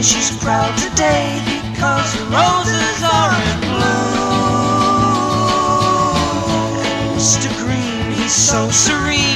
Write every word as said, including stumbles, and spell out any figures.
she's proud today because her roses are in bloom. And Mister Green, he's so serene.